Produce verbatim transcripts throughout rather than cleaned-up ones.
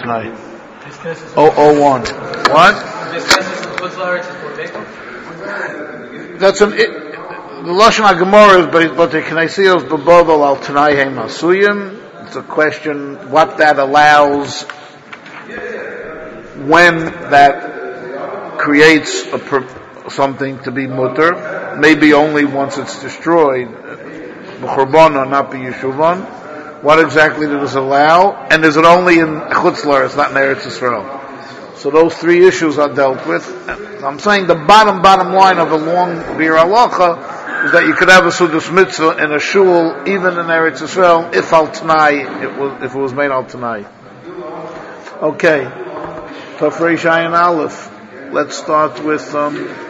tonight. Oh, oh one. What? That's an, it, the Lashon HaGemara is, but, but the Knesiyos b'Bodol al Tanai Heim Asuyim. It's a question what that allows, when that creates a, something to be mutter, maybe only once it's destroyed, b'churban, not b'yeshuvan. What exactly does it allow? And is it only in Chutz La'aretz, it's not in Eretz Yisrael? So those three issues are dealt with. I'm saying the bottom, bottom line of a long Bir Halacha is that you could have a Sudas Mitzvah in a shul, even in Eretz Yisrael, if al Tanai, it was, if it was made al Tanai. Okay. Tafrei Shayin Aleph. Let's start with, um,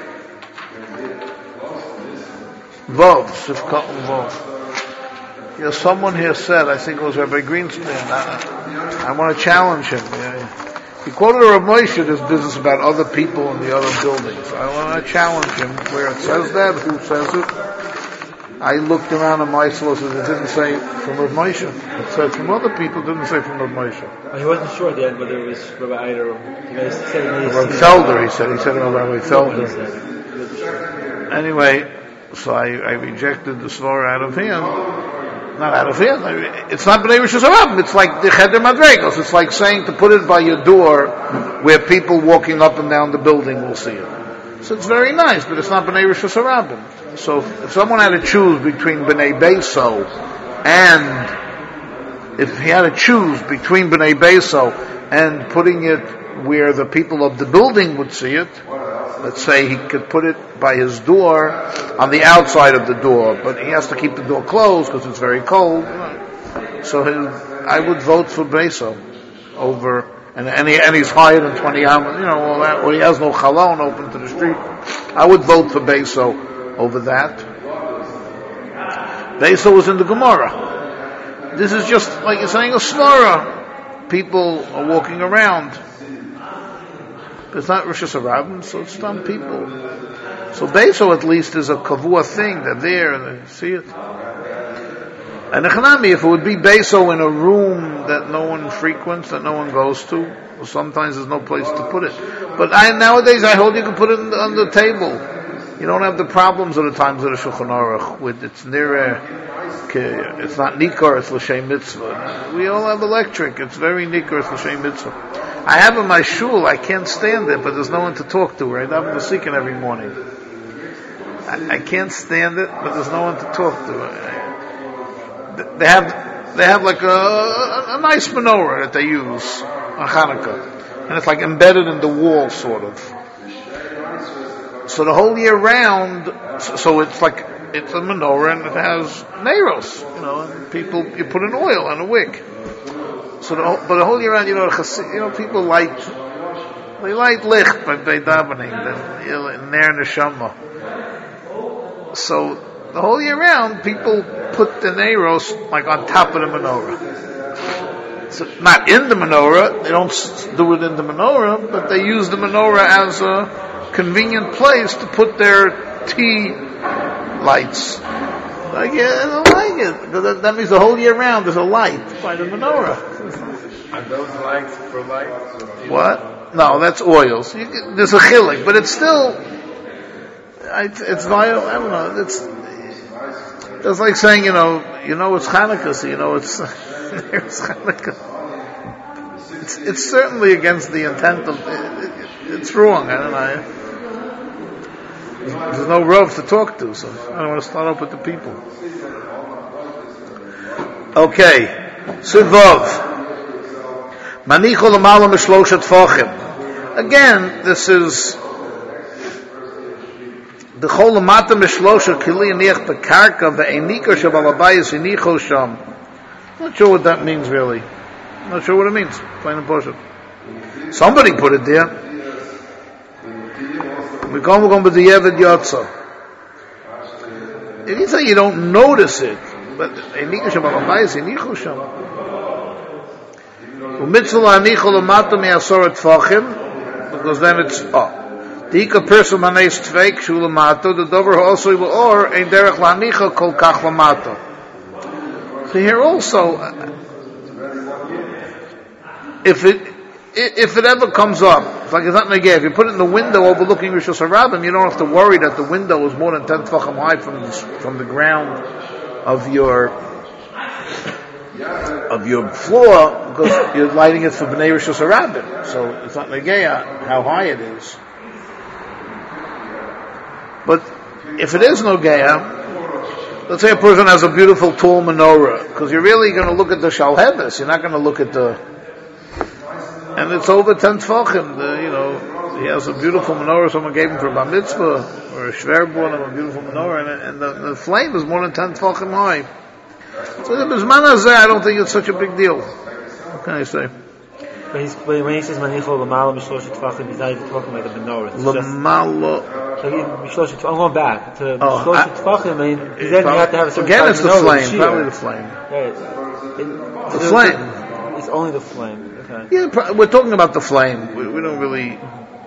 Vav, Sifkat Vav. Yeah, someone here said, I think it was Rabbi Greenspan, I, I want to challenge him. Yeah. He quoted Rav Moshe, this business about other people in the other buildings. I want to challenge him where it says that, who says it. I looked around at my sources, it didn't say from Rav Moshe. It said from other people, it didn't say from Rav Moshe. Well, he wasn't sure yet whether it was Rabbi Eider or Rabbi Felder, he said. He said about Rabbi Felder. Anyway, so I, I rejected the svara out of him. Not out of him. It's not B'nai Rishus Harabim. It's like the Cheder Madregos. It's like saying to put it by your door where people walking up and down the building will see it. So it's very nice, but it's not B'nai Rishus Harabim. So if someone had to choose between B'nai Beiso and if he had to choose between B'nai Beiso and putting it where the people of the building would see it, let's say he could put it by his door on the outside of the door, but he has to keep the door closed because it's very cold. So his, I would vote for Beiso over, and, and, he, and he's higher than twenty hours, you know, all that, or he has no chalon open to the street. I would vote for Beiso over that. Beiso was in the Gemara. This is just like you're saying a svara. People are walking around. It's not Rishus Harabim, so it's some people. So Beiso at least is a kavua thing. They're there and they see it. And Echanami, if it would be Beiso in a room that no one frequents, that no one goes to, well, sometimes there's no place to put it. But I, nowadays I hold you can put it on the, on the table. You don't have the problems of the times of the Shulchan Aruch with it's near, it's not nikar, it's l'shem mitzvah. We all have electric. It's very nikar, it's l'shem mitzvah. I have in my shul, I can't stand it, but there's no one to talk to, right? I'm Vasikin every morning. I, I can't stand it, but there's no one to talk to. They have, they have like a, a, a nice menorah that they use on Hanukkah. And it's like embedded in the wall, sort of. So the whole year round, so it's like, it's a menorah and it has neiros, you know, and people, you put an oil on a wick. So, the whole, but the whole year round, you know, you know, people light, they light licht by, by davening, in their neshama. So the whole year round, people put the neiros like on top of the menorah. So not in the menorah, they don't do it in the menorah, but they use the menorah as a convenient place to put their tea lights. Like, yeah, I don't like it. That, that means the whole year round there's a light by the menorah. Are those lights for lights? What? No, that's oils. You can, there's a chilik, but it's still, I, it's I don't know, it's, it's like saying, you know, you know it's Hanukkah, so you know it's, it's Hanukkah. It's, it's certainly against the intent of, it, it, it's wrong, I don't know. There's no Rav to talk to, so I don't want to start up with the people. Okay. Sivov. Manichol l'malam mishloshat fachim. Again, this is the chol l'mata mishloshat kili aniach bekarka ve'enikar shabalabayis inicho sham. Not sure what that means really. Not sure what it means. Plain and poshut. Somebody put it there. We come we're going to the Yevid Yotza. It means that you don't notice it, but enikar shabalabayis inicho sham. Umitzvah anichol l'mata me'asoret fachim, because then it's oh. The ika person maneis tveik shu l'mata, the dover also or ein derech la'anicha kol kach l'mata. So here also, if it if it ever comes up, it's like it's not negay. If you put it in the window overlooking Rosh Hashanah, you don't have to worry that the window is more than ten tefachim high from the, from the ground of your of your floor, because you're lighting it for Bnei Rosh Hashanah. So it's not negay how high it is. But if it is negay, let's say a person has a beautiful tall menorah, because you're really going to look at the shalheves. You're not going to look at the And it's over ten tefachim. The, you know, he has a beautiful menorah someone gave him for a bar mitzvah, or a shverborn of a beautiful menorah, and, and the, the flame is more than ten tefachim high. So the bizman hazeh, I don't think it's such a big deal. What can I say? When, he's, when he says manicho l'mala mishlosh tefachim, he's not even talking about the menorah. L'mala. I'm going back to oh, mishlosh tefachim. I mean, then you have to have a certain again, it's the flame. The probably the flame. Right. It, the so flame. It's only the flame. Okay. Yeah, we're talking about the flame. We, we don't really.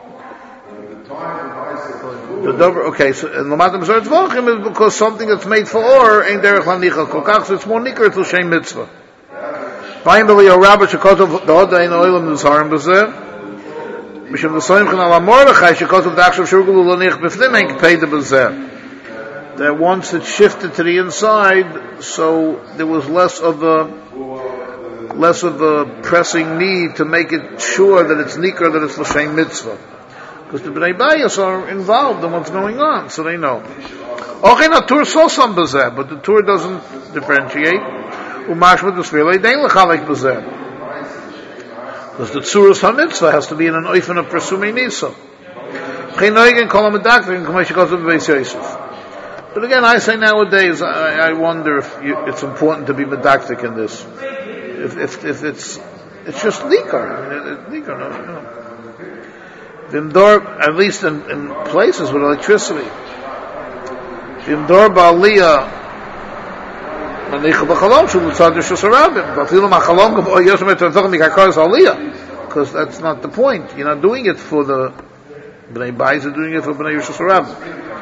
The dover, okay, so and Lamatam Zohar Tzvachim is because something that's made for or ain't derech lanicha kokach, so it's more nikar, it's l'shem mitzvah. Vayim b'li o rabba shekotov the hoda ein oilam n'zarim b'zeh mishum l'soyim chen ala mordechai shekotov d'achshav shurgulu l'nich b'fnim ein k'peida b'zeh, that once it shifted to the inside, so there was less of a less of a pressing need to make it sure that it's nikar, that it's l'shem mitzvah. Because the Bnei Bayis are involved in what's going on, so they know. Okay, now Tur Sosam Bazeh, but the Tur doesn't differentiate. Umashmat Usfirlei Dein Lechalek Bazeh. Because the Tzuras HaMitzvah has to be in an oifen of Presumei Nisa. Chenoigen Kol HaMedakrin K'may Shekosav B'Beis Yosef. But again, I say nowadays, I, I wonder if you, it's important to be medaktik in this. If, if, if it's, it's just nikar. I mean, it, it, nikar, no, no. Vimdor, at least in, in places with electricity. Vimdor ba'aliyah manicha b'chalom shul tzad rishus harabim. B'afilu ma'chalom k'bo yosem etzortochem mikakar aliyah. Because that's not the point. You're not doing it for the Bnei Bayis, you're doing it for Bnei Rishus harabim.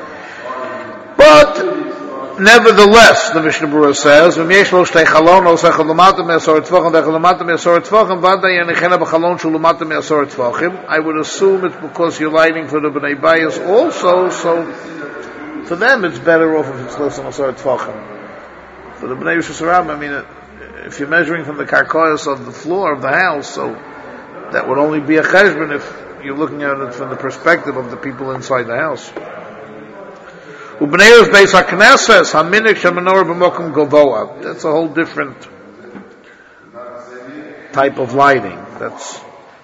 But nevertheless, the Mishnah Berurah says, "V'myesh lo shtei chalon osach l'mata me'asor tefachim v'echad l'mata me'asor tefachim v'aday yenichena b'chalon shul l'mata me'asor tefachim." I would assume it's because you're lighting for the Bnei Bayis also, so for them it's better off if it's less than asor tefachim. For the Bnei Rishus harabim, I mean, if you're measuring from the karkoyos of the floor of the house, so that would only be a cheshbon if you're looking at it from the perspective of the people inside the house. Ubneiros Beis HaKnesses Haminik Shemenorah B'Mokum Govoa. That's a whole different type of lighting. That's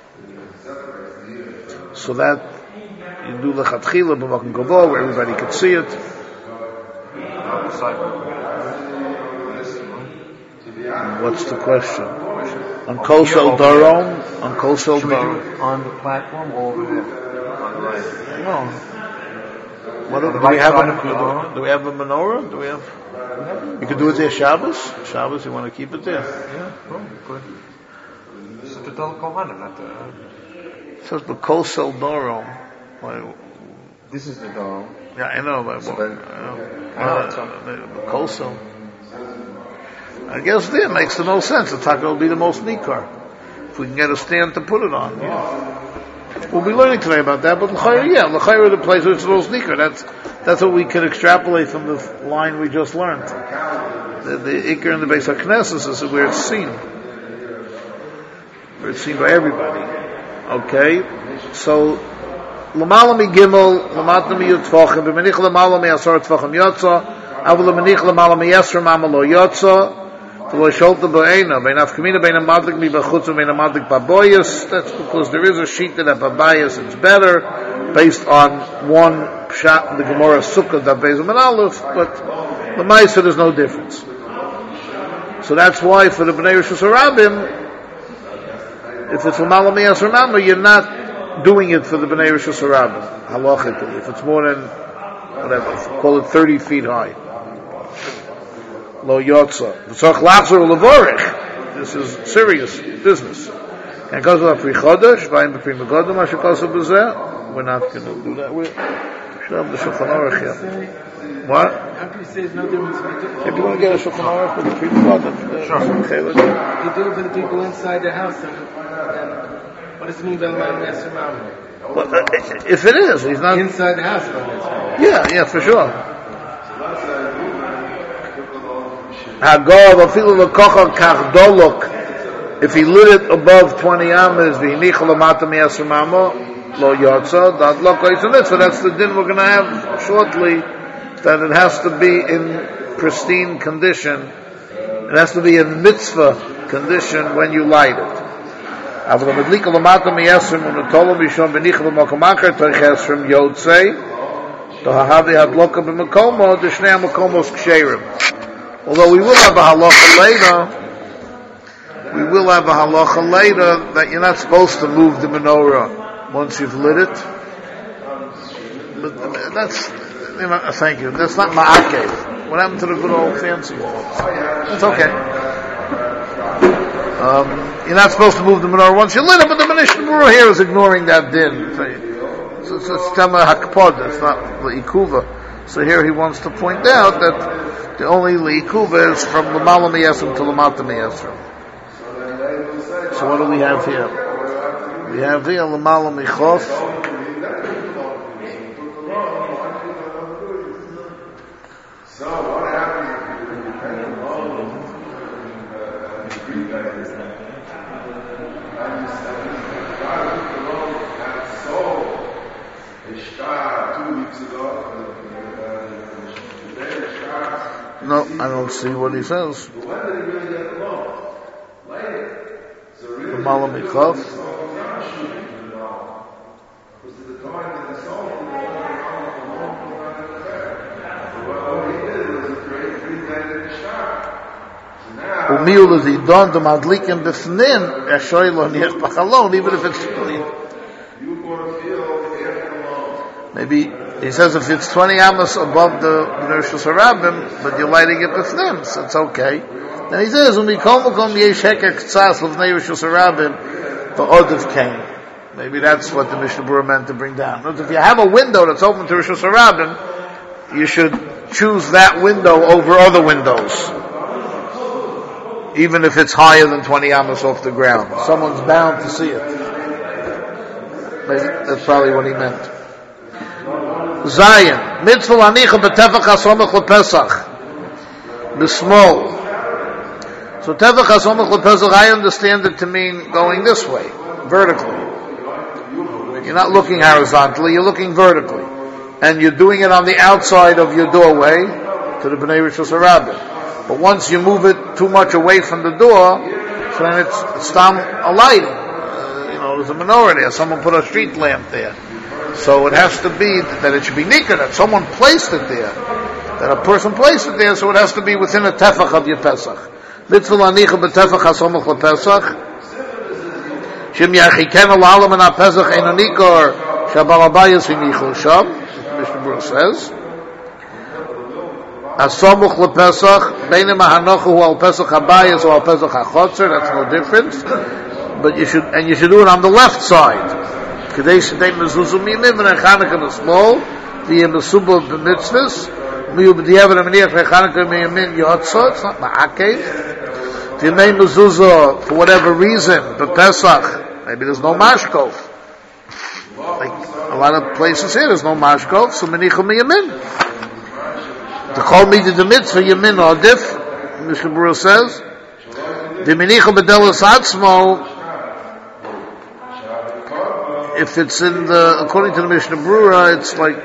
so that you do Lechatchila B'Mokum Govoa where everybody could see it. What's the question? On Kosel Darom? On Kosel Darom? On the platform or over there? On the right? No. What do, do, we have a, do, do we have a menorah? Do we have? You could do it there Shabbos. Shabbos, you want to keep it there? Yeah, well, good. This is the Dol Kohanim, not the. It says the Kosel Dorom. This is the Dol. Yeah, I know, but so well, then, I know. I know Uh, it's the Kosel. I guess there makes the most sense. The taka will be the most nikar. If we can get a stand to put it on. Yeah. We'll be learning today about that, but l'chayr, yeah, l'chayr the place where it's the most nikar. That's that's what we can extrapolate from the line we just learned. The, the ikar in the Beis HaKnesses is where it's seen, where it's seen by everybody. Okay, so l'mala mi gimel, l'matna mi yutfachim, b'menich l'mala mi asar tfachim yotza, avul l'menich l'mala mi yesrim amalo yotza. That's because there is a sheet that babayas it's better based on one shot in the Gemara Sukkah that Bezim and Aleph, but the Maisa there's no difference. So that's why for the Bnei Rishus harabim, if it's L'mala Miyas Ramama, you're not doing it for the Bnei Rishus harabim halachically. If it's more than whatever, call it thirty feet high. Lo yotza. V'tzorch lachzor levorich. This is serious business. And because of pri chodesh, vayim b'pri megodom, asher kosav b'zeh, we're not going to do that. We should have the Shulchan Aruch here. What? How can you say there's no difference between? If you want to get a Shulchan Aruch with the pri megodom, sure. Okay, you do it for the people inside the house. And, What does it mean by Malam Yasser Mamre? Well, uh, if it is, he's not Inside the house, Malam Yasser Mamre. Yeah, yeah, for sure. Hagov afilu lekocha kachdolok. If he lit it above twenty amas, v'hinicha lamata mi'asr mamo lo yotza dadlok oitzonit. So that's the din we're going to have shortly. That it has to be in pristine condition. It has to be in mitzvah condition when you light it. אבל המדליק למטה מ-עשרים ונטולו משום בניחה במקום אחר תוך עשרים יוצא תההבי הדלוקה במקומו דשני המקומות כשרים. Although we will have a halacha later, we will have a halacha later that you're not supposed to move the menorah once you've lit it. But that's, you know, thank you. That's not ma'akev. What happened to the good old fancy wall? That's okay. Um, you're not supposed to move the menorah once you lit it, but the Mishnah Berurah here is ignoring that din. So it's a tema hakpod, it's not le'ikuva. So here he wants to point out that the only le'ikuva is from l'mala miyasrim to l'mata miyasrim. So what do we have here? We have here l'mala michof. So what happens? No, I don't see what he says. The Malamikov. Umiul is he done to madlikim b'fnin eshoylo niyach b'chalon, even if it's maybe he says if it's twenty amos above the Rishus Harabim, but you're lighting it b'fnim, so it's okay. Then he says umikol makom yesh heker k'tzas l'vnei Rishus Harabim the odav came. Maybe that's what the Mishnah Berurah meant to bring down. But if you have a window that's open to Rishus Harabim, you should choose that window over other windows, even if it's higher than twenty amos off the ground. Someone's bound to see it. Maybe that's probably what he meant. Zayin. Mitzvah anicha b'tefach hasomach l'pesach. B'smol. So tefach hasomach l'pesach, I understand it to mean going this way, vertically. You're not looking horizontally, you're looking vertically. And you're doing it on the outside of your doorway to the Bnei Rishus Harabim. But once you move it too much away from the door, so then it's stam a lighting. Uh, you know, there's a menorah there. Someone put a street lamp there. So it has to be that it should be nikar, that someone placed it there. That a person placed it there, so it has to be within a tefach of your Pesach. Mitzvah lanicha b'tefach hasomach l'Pesach. Shem yachiken al'alam and ha'Pesach ein anikar shabalabayas v'nichol sham. Mishnah Berurah says. Asomuch lePesach, beinim hanochu hu al Pesach habayis or al Pesach hachotzer. That's no difference. But you should, and you should do it on the left side. Kedei shedei mezuzu minim and Chanukah b'smol, v'yeh mesubah b'mitzvahs, miyu b'diavad aminiach v'Chanukah miyamin yotzah. It's not ma'akev. V'yemei mezuzah for whatever reason, b'Pesach, maybe there's no mashkov. Like a lot of places here, there's no mashkov, so menichah miyamin. To call me to the mitzvah, yamin odif, Mishnah Berurah says, the menicha b'delas atzmo, if it's in the, according to the Mishnah Berurah, it's like,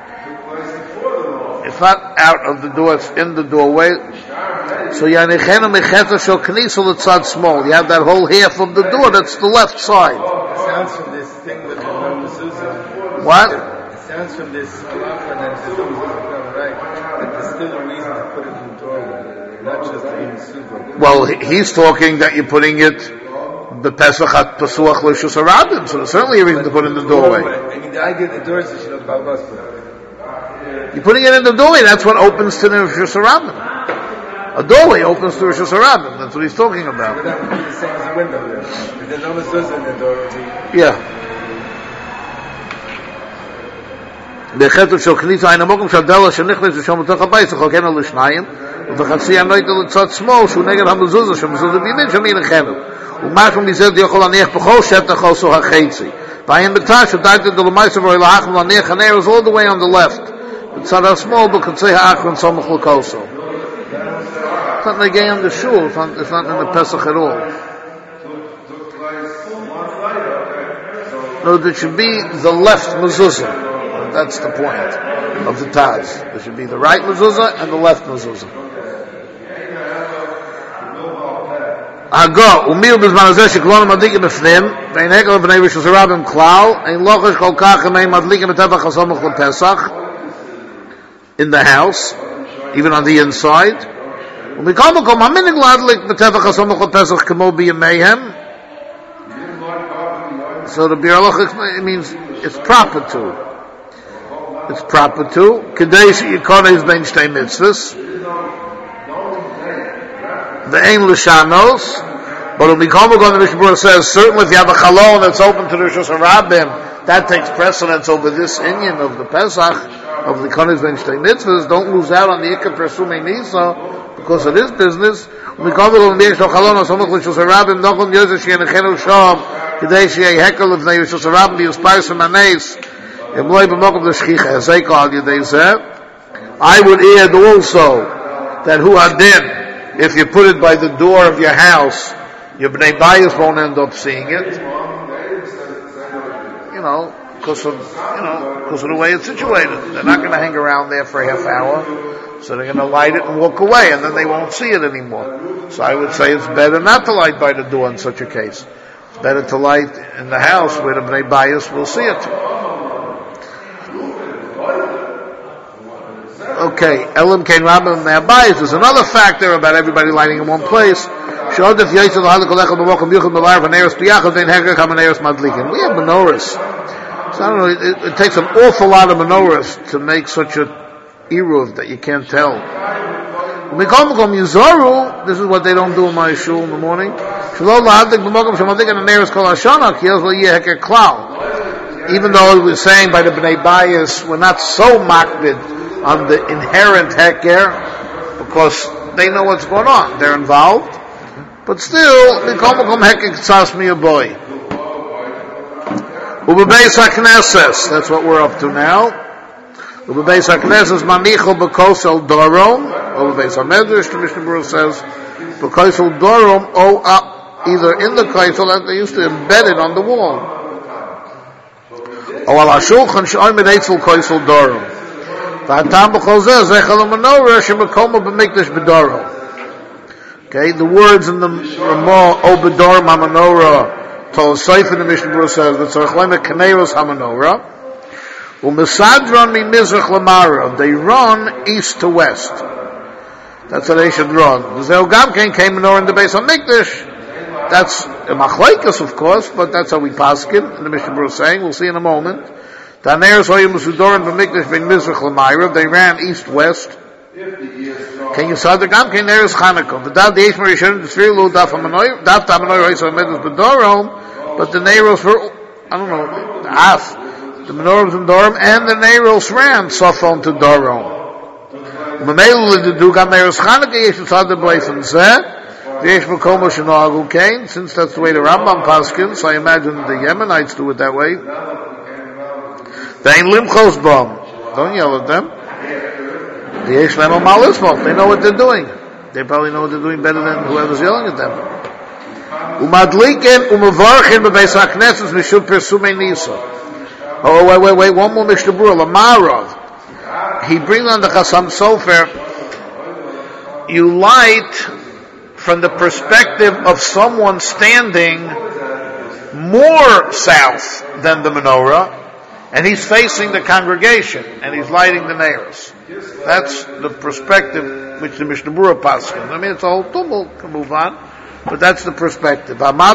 it's not out of the door, it's in the doorway. So yanichenu mecheta shel knisa l'tzad small. You have that whole half of the door, that's the left side. It sounds from this thing with the mezuzah. What? It sounds from this halacha that the mezuzah, right? There's still a reason to put it in the doorway, not just in Sukkot. Well, he's talking that you're putting it the Pesach at Pesuach L'Rishus Harabim, so there's certainly a reason to put it in the doorway. I mean, the idea of the doors is not Balbas put it. You're putting it in the doorway, that's what opens to the Rishus Harabim. A doorway opens to Rishus Harabim, that's what he's talking about. But that would be the same as a window there. If there's no mezuzah in the door, it would be... Yeah. בחטא של כניסה אין המוקם שהדלה שנכנס ושם בתוך הבית צריך לקן על לשניים ובחצי הנויטה לצד שמאל שהוא נגד המזוזה שהמזוזה בימין שם ינחנו U'machom mizeh yochol aniach b'chol shetach also ha'chetzi. Ba'yim b'tash, v'daited the l'maisav or l'achim l'aniach ha'neros all the way on the left. It's not small, but could say ha'achron somach l'koso. It's not like in the shul, it's not, it's not in the Pesach at all. No, there should be the left mezuzah. That's the point of the Taz. There should be the right mezuzah and the left mezuzah. Ago, umil b'zman hazeh sheklon madlikim b'fnim, ve'in hekel b'nei rishus harabim klal, ein lochash kol kach emei madlikim b'tefach hasomach l'pesach, in the house, even on the inside. Umikol makom haminig ladlik b'tefach hasomach l'pesach kemo b'yemeihem. So the Bir Halacha, it means it's proper to. It's proper to. Kadesh Yikones Ben Shtei Mitzvahs. The Ein L'Shanos. But when we come on the Mishnah Berurah says, certainly if you have a chalon that's open to the Rishus Harabim, that takes precedence over this inyan of the Pesach, of the Yikones Ben Shtei Mitzvahs. Don't lose out on the Ikar Persumei Nisa, because it is business. When we come on the Mishnah Berurah, so much Rishus Harabim, Nochon Yozeh She'enechenu Shom, Kadesh Yehekel of the Rishus Harabim, Yuspai Semanes, I would add also that who hadin, if you put it by the door of your house, your bnei bayis won't end up seeing it. You know, because of you know because of the way it's situated. They're not going to hang around there for a half hour, so they're going to light it and walk away, and then they won't see it anymore. So I would say it's better not to light by the door in such a case. It's better to light in the house where the bnei bayis will see it. Okay, Elam Kain Rabbim Me'abayis. There's another factor about everybody lighting in one place. We have menorahs. So I don't know, it, it takes an awful lot of menorahs to make such a eruv that you can't tell. This is what they don't do in my shul in the morning. Even though we're saying by the Bnei Bayis, we're not so makbid on the inherent heker, because they know what's going on. They're involved. But still, the komakom heker k'tzas mi a boy. Ubebeis HaKnesses, that's what we're up to now. Ubebeis HaKnesses manichol b'kosel dorom. Ubebeis HaMedrash, the Mishnah Berurah says, b'kosel dorom, or uh, either in the kosel, that they used to embed it on the wall. Or al hashulchan she'oy medeitzel kosel dorom. Okay, the words in the Ramah, Obedorim HaMenorah, Tol Seif in the Mishnah Berurah says, V'tzorech Kaneros HaMenorah, U'mesadron mi Mizrach Lamara, they run east to west. That's how they should run. V'zeu Gamkein came menorah in the base of Mikdash. That's a machlekes, of course, but that's how we paskin, and the Mishnah Berurah is saying, we'll see in a moment. They ran east-west. Can you say the Gam Ken Neres Chanukah? The Daf the Eish Marishon the three Lu Daf Hamanoy Daf Hamanoy Reis Hamedus Bedorom, but the Neros were I don't know the Af the Menorahs and Dorom and the Neros ran Safon to Dorom. Mamelu the Du Gam Neres Chanukah Yesh Tzad the Bleif and Zeh the Eish Makomo Shenoagu Kain, since that's the way the Rambam paskin, so I imagine the Yemenites do it that way. They ain't limchos bom. Don't yell at them. The Yesh Lemo Malismov. They know what they're doing. They probably know what they're doing better than whoever's yelling at them. Umadliken umavarchin bebeis haknesses mishul persumei nisa. Oh wait wait wait one more Mishnah Berurah Lamarov. He brings on the Chasam Sofer. You light from the perspective of someone standing more south than the menorah. And he's facing the congregation, and he's lighting the nails. That's the perspective which the Mishnah Berurah paskin. I mean, it's a whole tumult, can move on, but that's the perspective.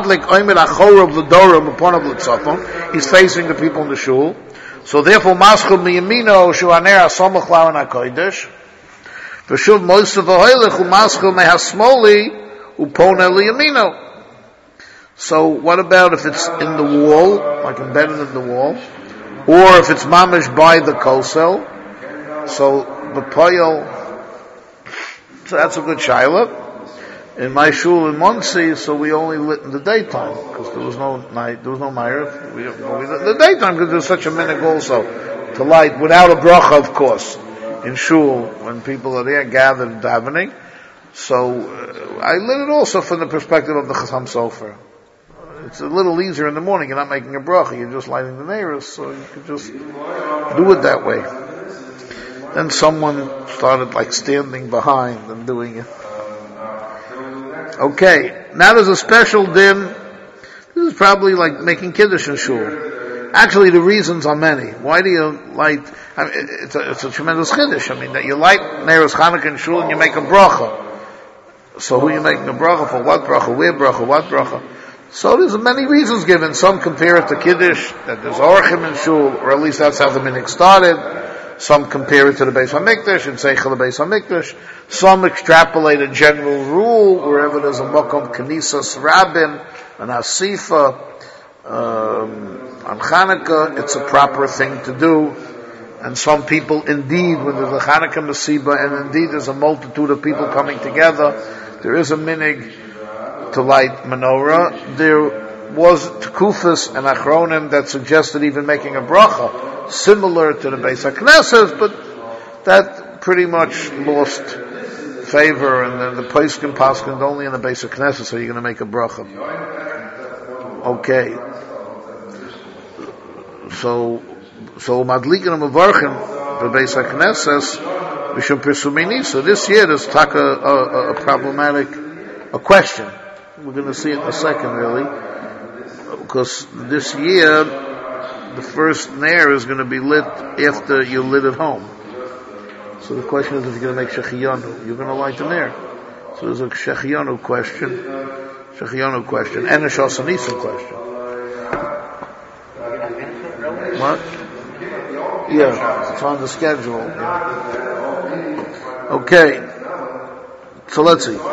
He's facing the people in the shul. So therefore, maschul miyamino shuaner asomach lavan hakodesh. V'shuv moisav v'hoylech u'maschul mehasmoli upona liyamino. So what about if it's in the wall, like embedded in the wall? Or if it's mamish by the kosel, so the poyel, so that's a good shaila. in my shul in Monsey, so we only lit in the daytime because there was no night, there was no Ma'ariv. We, we lit in the daytime because there's such a minhag also to light without a bracha, of course, in shul when people are there gathered davening. So uh, I lit it also from the perspective of the Chasam Sofer. It's a little easier in the morning. You're not making a bracha. You're just lighting the neiros, so you could just do it that way. Then someone started like standing behind and doing it. Okay, now there's a special din. This is probably like making kiddush in shul. Actually, the reasons are many. Why do you light? I mean, it's, a, it's a tremendous kiddush. I mean, that you light neiros Chanukah in shul and you make a bracha. So who are you making a bracha for? What bracha? Where bracha? What bracha? So there's many reasons given. Some compare it to kiddush, that there's orchim in shul, or at least that's how the minhag started. Some compare it to the Beis HaMikdash and say Chel Beis HaMikdash. Some extrapolate a general rule wherever there's a Mokom Knesas Rabbin, an Asifa, um, on Chanukah, it's a proper thing to do. And some people, indeed, when there's a Chanukah Masiba, and indeed there's a multitude of people coming together, there is a minhag to light menorah. There was Tekufas and Achronim that suggested even making a bracha, similar to the Beis HaKnesses, but that pretty much lost favor, and then the Poskim Paskin only in the Beis HaKnesses, so you're going to make a bracha. Okay. So, so Madlikin and Mavarchin, the Beis HaKnesses, Mishum Pirsumini. So this year there's taka a, a, a problematic, a question. We're going to see it in a second, really, because this year the first nair is going to be lit after you lit at home. So the question is if you're going to make Shechiyanu, you're going to light the nair. So there's a Shechiyanu question, Shechiyanu question, and a Shosanisim question. What? Yeah, it's on the schedule. Yeah. Okay. So let's see.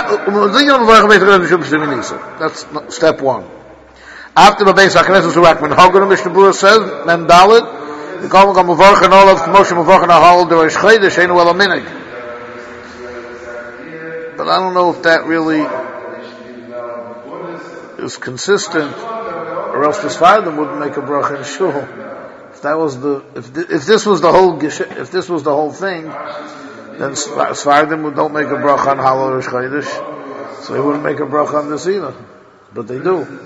That's step one. After the Beis HaKnesses Urakman Hogan, Mishnah Berurah says, Mem Dalet, the Kol Gam Mavarch and all of Moshe Mavarch and Ahal Der Shchayde Sheinu El Aminig. But I don't know if that really is consistent, or else the Sfardim wouldn't make a bracha in shul. If that was the, if th- if this was the whole, if this was the whole thing, then Sfardim don't make a bracha on Halal Rosh Chodesh, so they wouldn't make a bracha on this either. But they do.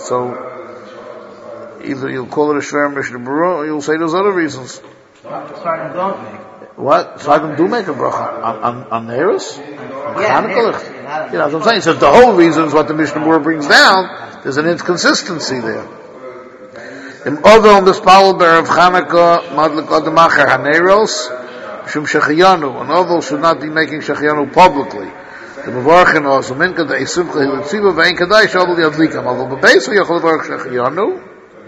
So either you'll call it a Shver Mishnah Berurah, or you'll say there's other reasons. Sfardim don't make. What? Sfardim do make a bracha on on, on Neiros? Yeah, Neiros. You know what I'm saying? So the whole reason is what the Mishnah Berurah brings down. There's an inconsistency there. Im Ovel Mispal B'Erev Chanukah Madlik Adam Acher HaNeiros Shum Shechiyanu. An Ovel should not be making Shechiyanu publicly. The Mavarchin also Minka the Esimcha Hilitziva Vein Kadai Shabal Yadlikam. Although Bebeis Yochel Baruch Shechiyanu.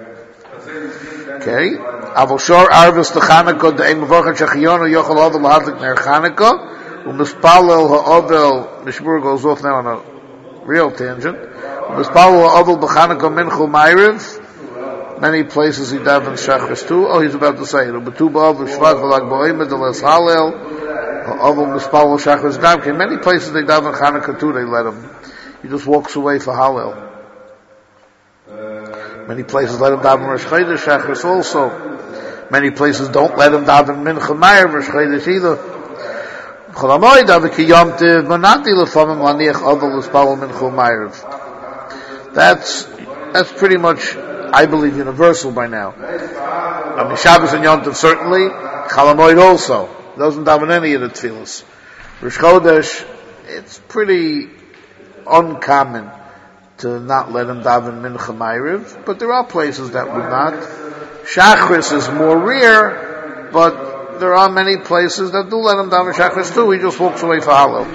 Okay. Aval Shor Arvis the Chanukah the Mavarchin Shechiyanu Yochel Ovel Lahadlik Ner Chanukah. Umispalel HaOvel Mishnah Berurah goes off now on a real tangent. Umispalel HaOvel B'Chanukah Minchul Ma'ariv. Many places he davened Shachris too. Oh, he's about to say it. B'Tubav V'Shvat V'Lag Bo'emed L'Les Halel Ha'Ovel Mispalel Shachris Gamke. Many places they daven Chanukah too. They let him. He just walks away for Halel. Many places let him daven Rosh Chodesh Shachris also. Many places don't let him daven Mincha Ma'ariv Rosh Chodesh either. Cholamoy daven Ki Yom Tiv Manati L'Famim Laniach Ovel Mispalel Mincha Ma'ariv. That's that's pretty much, I believe, universal by now. I mean, Shabbos and Yom Tov certainly, Chalamoid also. Doesn't daven any of the tefillas. Rosh Chodesh, it's pretty uncommon to not let him daven Mincha Ma'ariv, but there are places that would not. Shachris is more rare, but there are many places that do let him daven Shachris too. He just walks away for Hallel.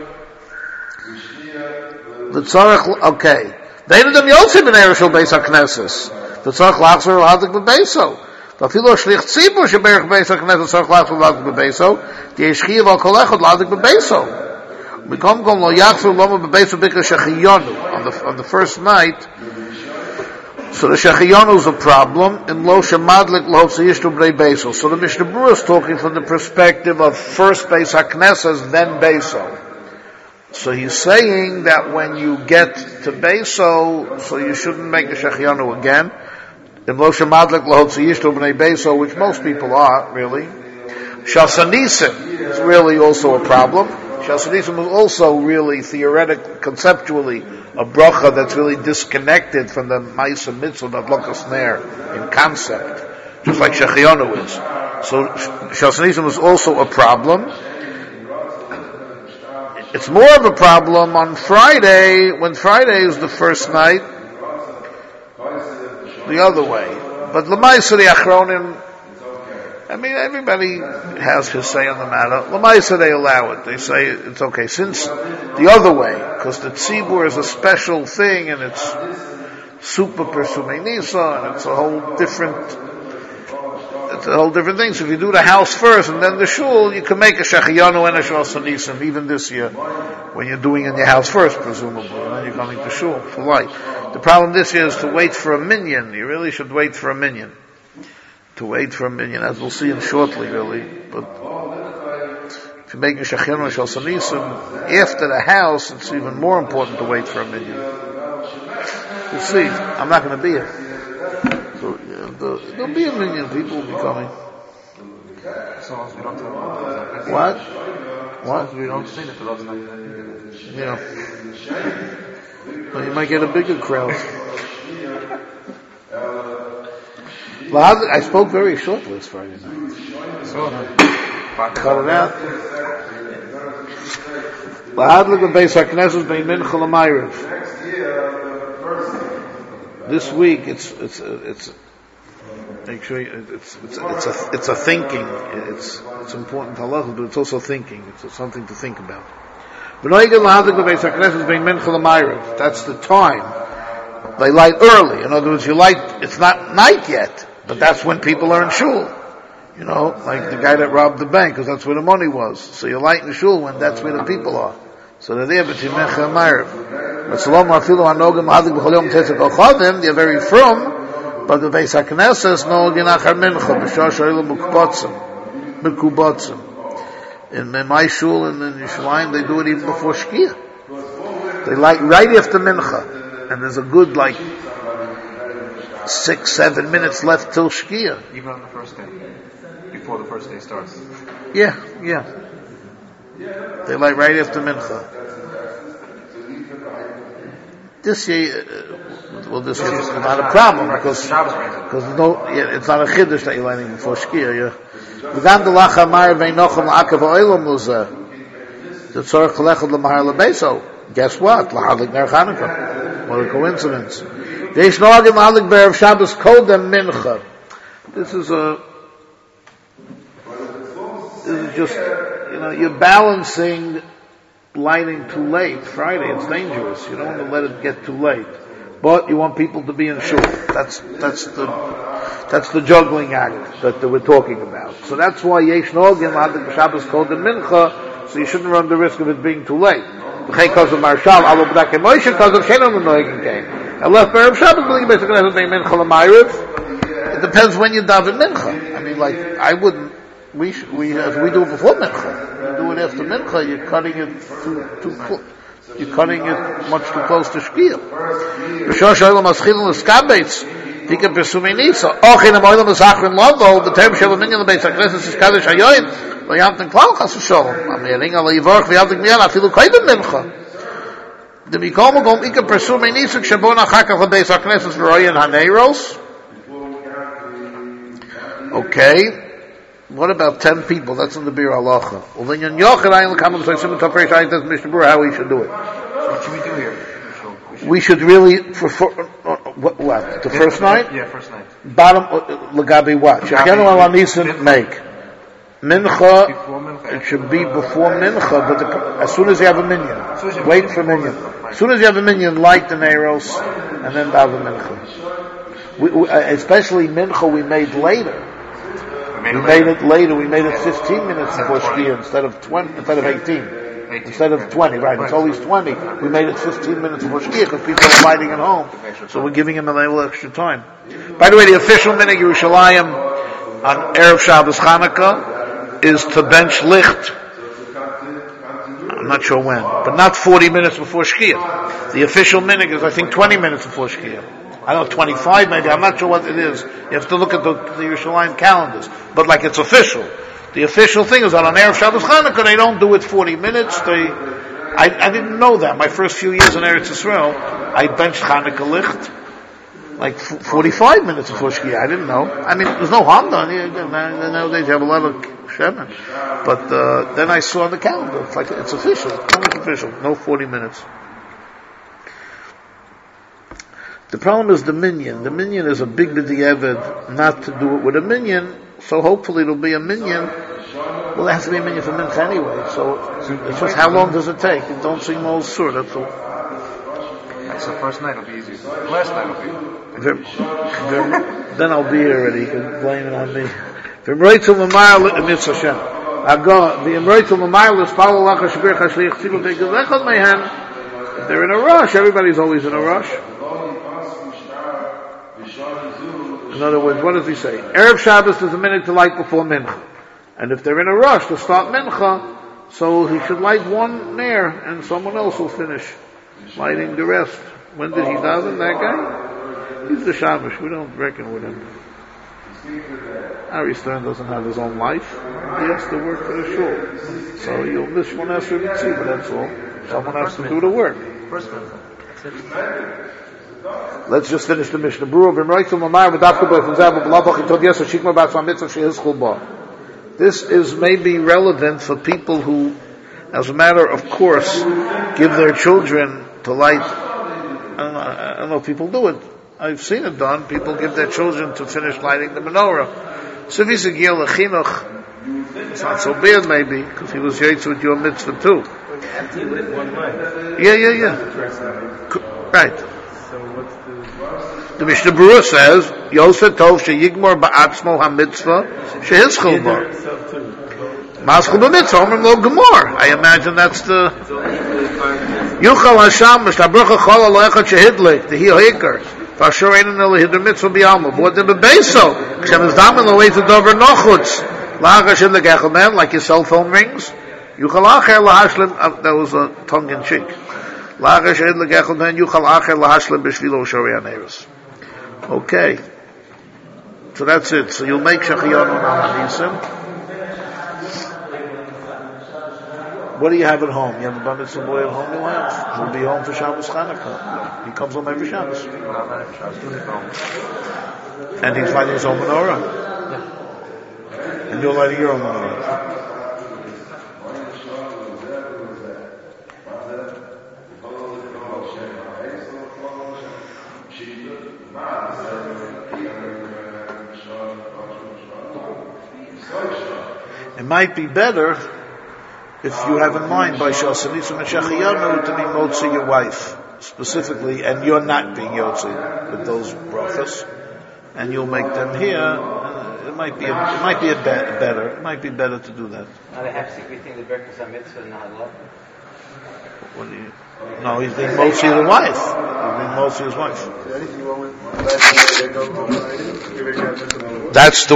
The tzarech, okay. They did them Yotze b'nei Roshel Beis HaKnesses. The tzarech lachzer l'hadik b'beiso. V'afilo shlich tzibur sheberich Beis HaKnesses tzarech lachzer l'hadik b'beiso. T'yeshchiv al kol echad l'hadik b'beiso. Mikom kom lo yachzer loma b'beiso b'ikra shechiyonu. On the, on the first night, so the shechiyonu is a problem. In lo shemadlik lo tziyishtu b'nei beiso. So the Mishnah Berurah is talking from the perspective of first Beis HaKnesses, then Beiso. So he's saying that when you get to Beso, so you shouldn't make a Shechianu again. In Moshe Madlik Lahotzi Yishto B'nei Beso, which most people are, really. Shalsanisim is really also a problem. Shalsanisim is also really theoretically, conceptually, a bracha that's really disconnected from the Ma'isa Mitzvah of Lokas Ner in concept, just like Shechianu is. So Shalsanisim is also a problem. It's more of a problem on Friday, when Friday is the first night, the other way. But L'maisa the Achronim, I mean, everybody has his say on the matter. L'maisa they allow it. They say it's okay. Since the other way, because the Tzibur is a special thing, and it's super Persumei Nisa, and it's a whole different, it's a whole different thing. So if you do the house first and then the shul, you can make a Shechianu and a Shalsanisim, even this year, when you're doing in your house first, presumably, and then you're coming to shul for light. The problem this year is to wait for a minyan. You really should wait for a minyan. To wait for a minyan, as we'll see in shortly, really. But if you're making Shechianu and Shalsanisim after the house, it's even more important to wait for a minyan. You'll see. I'm not going to be here. So yeah, the, there'll be a million people will be coming. So long as we don't tell What? What? We don't say that the night. Yeah. Well, you might get a bigger crowd. I spoke very shortly this Friday night. So, cut it out. Lahadlik b'beis hakneses bein mincha l'mayrev. This week, it's it's it's actually it's it's it's a it's a thinking. It's it's important halacha, but it's also thinking. It's something to think about. That's the time they light early. In other words, you light. It's not night yet, but that's when people are in shul. You know, like the guy that robbed the bank, because that's where the money was. So you light in the shul when that's where the people are. So they're there between Mincha and Ma'ariv. But Salom Afilu Hanogim Hadik B'chol Yom Tetzek Ochavim, they're very from, but the Beis HaKnesses Nogin Achar Mincha, B'shar Shoyla Mekubotzim, Mekubotzim. In my shul and in Yerushalayim, they do it even before Shkia. They light right after Mincha. And there's a good, like, six, seven minutes left till Shkia. Even on the first day, before the first day starts. Yeah, yeah. They light right after Mincha. This year, uh, well, this year is not a problem because because no, yeah, it's not a chiddush that you're lighting before Shkia. Yeah. V'gam d'lacha mar ve'nochem la'akav ha'olam luzeh. The tzorach l'echad l'mahar l'beso. Guess what? L'hadlik ner Chanukah. What a coincidence. V'yesh no'agim l'hadlik b'erev Shabbos kodem mincha. This is a. This is just, you know, you're balancing lighting too late. Friday, it's dangerous. You don't want to let it get too late. But you want people to be in shul. That's, that's the, that's the juggling act that, that we're talking about. So that's why Yesh Nogin L'Hadik Shabbos called the Mincha, so you shouldn't run the risk of it being too late. Because of Marshal, Alo B'dak Moshe, because of Shenon Nogin came. And left Erev Shabbos, believe basically has to be Mincha L'Mayrev. It depends when you daven Mincha. I mean, like, I wouldn't, We sh- we if we do it before mincha, you do it after mincha. You're cutting it too too cl- you're cutting it much too close to shkia. B'shor shoylam aschilin l'skabetz tika pesuminisa. Ochin amoylam l'zachrin lovo b'terem shel minyan l'beitz hakneses iskadosh hayoyin l'yamten klal chas v'sholom. Amiring ala yivorch v'yamten miyan afilu koydem mincha. The mikol magom ika pesuminisa kshabon achakach l'beitz hakneses v'royin haneiros. Okay. What about ten people? That's in the Bir Halacha. Well, then you're Yochanan, come to Simon Tafresh Ayat Mishnah Berurah, how we should do it. What should we do here? We should, we should really, for, for uh, what, what? The first night? Yeah, first night. Bottom, uh, Lagabi what? Shechenu ala Nisan, make. Mincha, it should be before Mincha, but the, as soon as you have a minyan. Wait for minyan. As soon as you have a minyan, light the Neiros, and then daven Mincha. We, we, uh, especially Mincha we made later. We made it later. We made it fifteen minutes before Shkia instead of twenty, instead of eighteen, instead of twenty. Right? It's always twenty. We made it fifteen minutes before Shkia because people are lighting at home, so we're giving them a little extra time. By the way, the official minhag Yerushalayim on Erev Shabbos Chanukah is to bench licht. I'm not sure when, but not forty minutes before Shkia. The official minhag is, I think, twenty minutes before Shkia. I don't know, twenty-five maybe, I'm not sure what it is. You have to look at the, the Yerushalayim calendars. But like it's official. The official thing is that on Erev Shabbos Chanukah, they don't do it forty minutes. They, I, I didn't know that. My first few years in Eretz Yisrael, I benched Chanukah Licht like forty-five minutes before Shkia. I didn't know. I mean, there's no harm done. Nowadays you have a lot of shemen. But uh, then I saw the calendar. It's like, it's official. It's official. No forty minutes. The problem is the minyan. The minyan is a big b'di'evid not to do it with a minyan, so hopefully it'll be a minyan. Well, it has to be a minyan for mincha anyway, so it's just how long does it take? It don't seem all sur, that's all. That's the first night will be easy. The last night will be. Vim, vim, then I'll be here already, you can blame it on me. V'imreitu l'mayal mitzvah Hashem. Ago, v'imreitu l'mayal l'spal l'ach ha'shbir ha'shliach tzilu v'egazechot mehen. If they're in a rush, everybody's always in a rush. In other words, what does he say? Erev Shabbos is a minute to light before Mincha. And if they're in a rush to start Mincha, so he should light one nair and someone else will finish lighting the rest. When did he daven, that guy? He's the Shabbos. We don't reckon with him. Ari Stern doesn't have his own life. He has to work for the shul. So you'll miss one Esrei B'Tzibah, that's all. Someone has to do the work. First Mincha. Let's just finish the Mishnah. This is maybe relevant for people who, as a matter of course, give their children to light. I don't know, I don't know if people do it. I've seen it done. People give their children to finish lighting the menorah. So if he's a gil chinuch, it's not so bad maybe, because he was yaitz with your mitzvah too. Yeah, yeah, yeah. Right. The Mishnah Berurah says, Yosef Tov sheyigmor ba'atzmo ha-mitzvah shehischol bo. Maschol b'mitzvah, omrim lo gemor. I imagine that's the... Yuchal Hashem, Mishtabrucha chol alo'echad shehidlik, the hi'oikar. V'ashor einen el hidr mitzvah b'yalmo. V'od dem b'beiso. Kshem is damen lo weit to dover nochutz. La'agash in the gechel man, like your cell phone rings. Yuchal acher lahashlim, that was a tongue in cheek. La'agash in the gechel man, yuchal acher lahashlim b'shvilo shorei haneirus. Okay. So that's it. So you'll make Shachiyanu Hanisim. What do you have at home? You have a bar mitzvah boy at home you have? He'll be home for Shabbos Chanukah. He comes home every Shabbos. And he's lighting his own menorah. And you're lighting your own menorah. It might be better if you have in mind by Shalsanisim and Shachiyanu to be Motzi your wife specifically, and you're not being Yotzi with those brachas, and you'll make them here. Uh, it might be a, it might be a be- better. It might be better to do that. Now they have secret thing the breakfast on mitzvah and not love. What do you? No, he's being Motzi the wife. He's being Motzi his wife. That's the